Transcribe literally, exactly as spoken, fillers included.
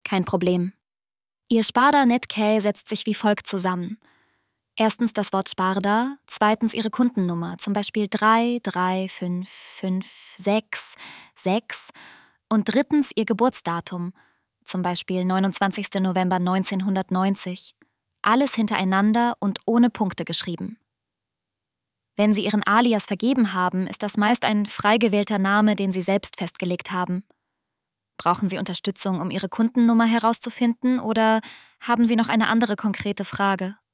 Kein Problem. Ihr Sparda-Netcay setzt sich wie folgt zusammen. Erstens das Wort Sparda, zweitens Ihre Kundennummer, zum Beispiel drei drei fünf fünf sechs sechs und drittens Ihr Geburtsdatum, zum Beispiel neunundzwanzigster November neunzehnhundertneunzig. Alles hintereinander und ohne Punkte geschrieben. Wenn Sie Ihren Alias vergeben haben, ist das meist ein frei gewählter Name, den Sie selbst festgelegt haben. Brauchen Sie Unterstützung, um Ihre Kundennummer herauszufinden, oder haben Sie noch eine andere konkrete Frage?